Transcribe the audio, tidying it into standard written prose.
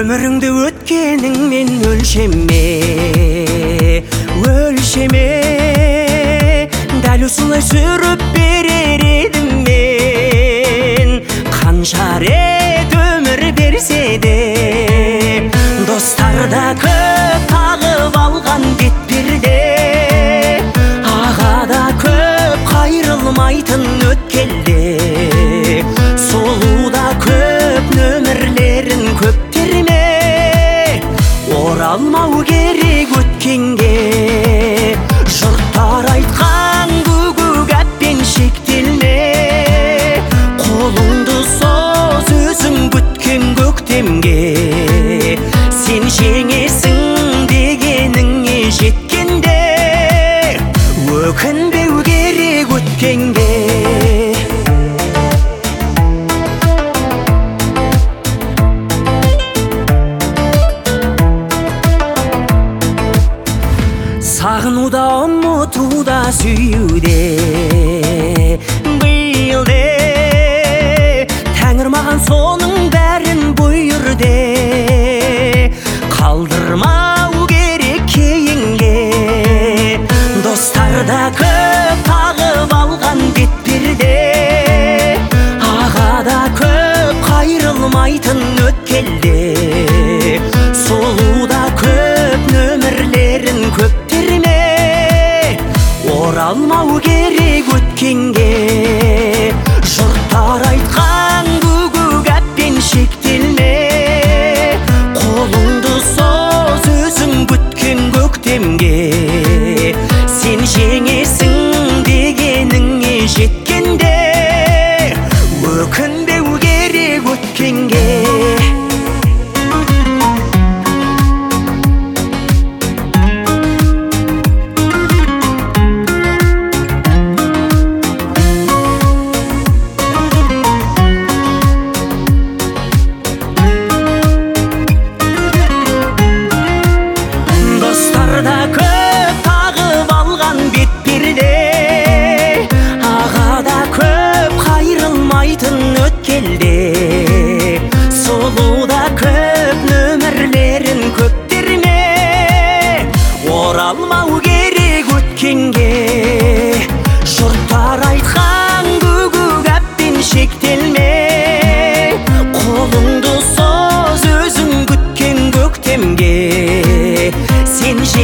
Өміріңді өткеніңмен өлшеме, өлшеме. Дәл осылай сүріп берер едім мен. Қанша рет өмір берсе де, достар да көп тағып алған бетперде. Аға да көп қайрылмайтын өткелде, солу да көп нөмірлерін көптерме. Оралмау керек өткенге, жұрттар айтқан гүгү гәппен шектелме. Қолыңды соз өзің күткен көктемге, сен жеңесің дегеніңе жеткенде. Өкінбеу керек өткенге. Сағынуда, ұмытуда, сүюде биылде, Тәңір маған соның бәрін бұйырды. Қалдырмау керек кейінге, достар да көп тағып алған бетперде. Аға да көп қайрылмайтын өткелде, солу да көп нөмірлерін көптерме. Оралмау керек өткенге, жұрттар айтқан гүгү гәппен шектелме. Қолыңды соз өзің күткен көктемге, сен жеңесің дегеніңе жеткенде. Өкінбеу керек өткенге. Да көп тағып алған бетперде, аға да көп қайрылмайтын өткелде, солу да көп нөмірлерін көптерме. Оралмау керек өткенге, жұрттар айтқан гүгү гәппен шектелме. Қолыңды соз өзің күткен көктемге, сен